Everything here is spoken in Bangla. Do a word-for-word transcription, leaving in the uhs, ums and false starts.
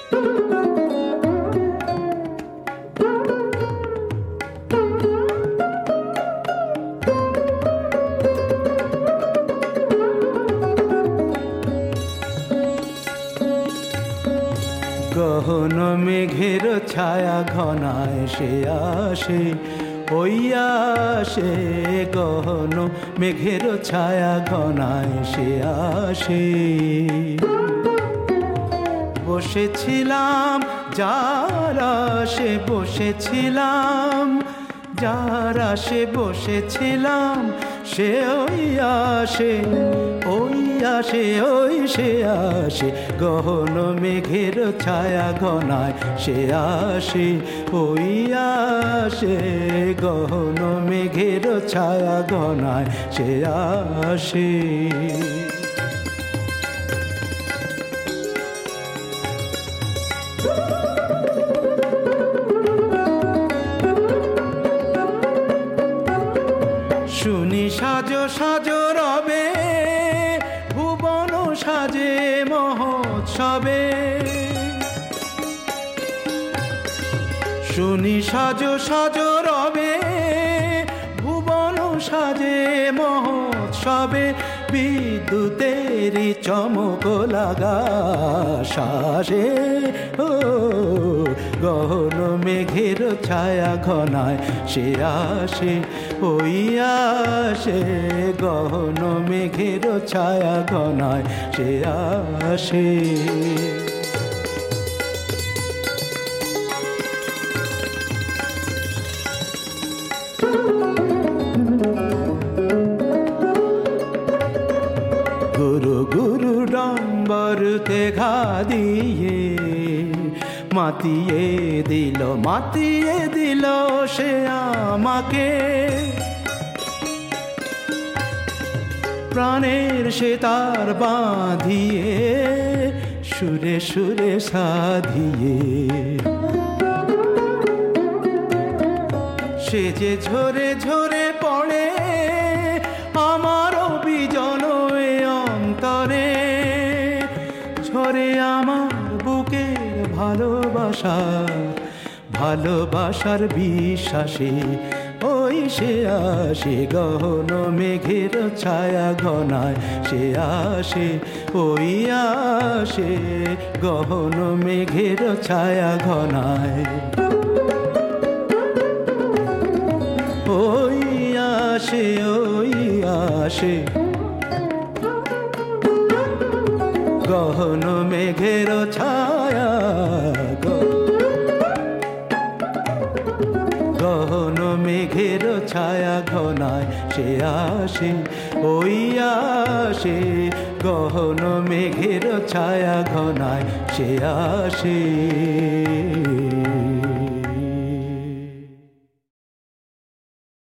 গহন মেঘের ছায়া ঘনায় সে আসে, ওই আসে। গহন মেঘের ছায়া ঘনায় সে আসে। বসেছিলাম যার আসে, বসেছিলাম যার আসে, বসেছিলাম সে ওই আসে, ওই আসে, ওই সে আসে। গহন মেঘের ছায়া ঘনায় সে আসে, ওই আসে। গহন মেঘের ছায়া ঘনায় সে আসে। শুনি সাজো সাজো রবে, ভুবন সাজে মহোৎসবে। শুনি সাজো সাজো রবে, ভুবন সাজে মহোৎসবে। বিদ্যুতেরই চমক লাগা শ্বাসে, ও গহন মেঘের ছায়া ঘনায় সে আসে, ওই আসে। গহন মেঘের ছায়া ঘনায় সে আসে। গুরু গুরু ডম্বরতে ঘা দিয়ে মাতিয়ে দিল, মাতিয়ে দিল সে আমাকে। প্রাণের সে তার বাঁধিয়ে, সুরে সুরে সাধিয়ে। সে যে ঝরে ঝরে পড়ে আমার বিজন অন্তরে। ঝরে আমার বুকের ভালোবাসা, ভালোবাসার বিশ্বাসে, ওই সে আসে। গহন মেঘের ছায়া ঘনায় সে আসে, ওই আসে। গহন মেঘের ছায়া ঘনায় ওই আসে, ওই আসে। গহন মেঘের ছায়া, গহন মেঘের ছায়া ঘনায় সে আসে, ওই আসে। গহন মেঘের ছায়া ঘনায় সে আসে।